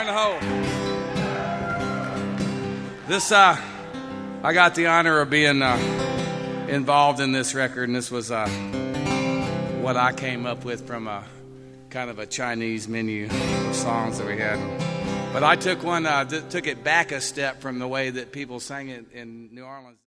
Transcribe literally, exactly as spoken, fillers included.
in the hole. This, uh, I got the honor of being uh, involved in this record, and this was uh, what I came up with from a kind of a Chinese menu of songs that we had. But I took one, uh, th- took it back a step from the way that people sang it in New Orleans.